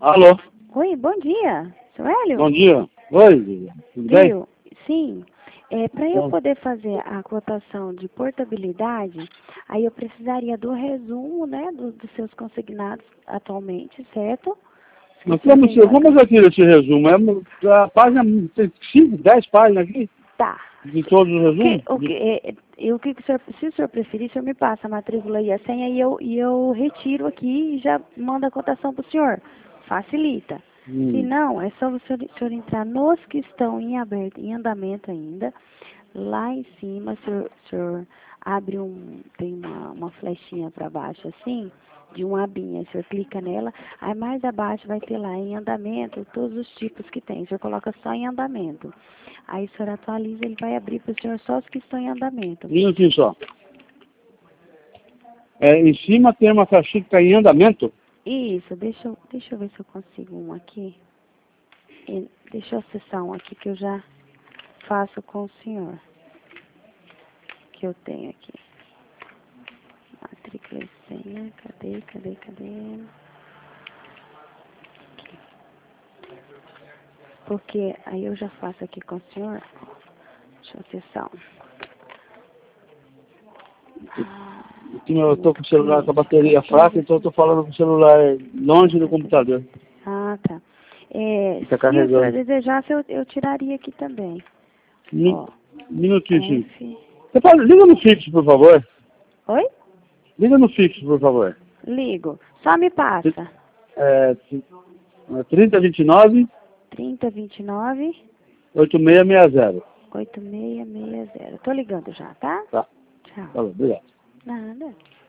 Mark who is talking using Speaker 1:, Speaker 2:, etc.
Speaker 1: Alô?
Speaker 2: Oi, bom dia. Seu Hélio?
Speaker 1: Bom dia. Oi, Lívia. Tudo bem?
Speaker 2: Viu? Sim. Para eu poder fazer a cotação de portabilidade, aí eu precisaria do resumo, né, dos seus consignados atualmente, certo?
Speaker 1: Mas como eu tiro esse resumo? A página tem 5, 10 páginas aqui,
Speaker 2: Tá.
Speaker 1: de todos os resumos.
Speaker 2: Se o senhor preferir, o senhor me passa a matrícula e a senha e eu retiro aqui e já mando a cotação para o senhor. Facilita. Se não, é só o senhor entrar nos que estão em aberto, em andamento ainda. Lá em cima, o senhor abre tem uma flechinha para baixo assim, de uma abinha. O senhor clica nela, aí mais abaixo vai ter lá em andamento todos os tipos que tem. O senhor coloca só em andamento. Aí o senhor atualiza, ele vai abrir para o senhor só os que estão em andamento.
Speaker 1: Minutinho só. Em cima tem uma caixinha que está em andamento.
Speaker 2: Isso, deixa eu ver se eu consigo um aqui. Deixa eu acessar um aqui que eu já faço com o senhor. Que eu tenho aqui. Matrícula e senha. Cadê? Aqui. Porque aí eu já faço aqui com o senhor. Deixa eu acessar um.
Speaker 1: Eu estou com o celular com a bateria fraca, então eu estou falando com o celular longe do computador.
Speaker 2: Ah, tá.
Speaker 1: Fica
Speaker 2: Se o
Speaker 1: carregando.
Speaker 2: senhor desejasse, eu tiraria aqui também. Ó,
Speaker 1: Minutinho.
Speaker 2: F.
Speaker 1: Você pode, liga no fixo, por favor.
Speaker 2: Oi?
Speaker 1: Liga no fixo, por favor.
Speaker 2: Ligo. Só me passa.
Speaker 1: 3029
Speaker 2: 3029
Speaker 1: 8660.
Speaker 2: 8660. Tô ligando já, tá?
Speaker 1: Tá.
Speaker 2: Tchau.
Speaker 1: Falou, obrigado.
Speaker 2: Nada.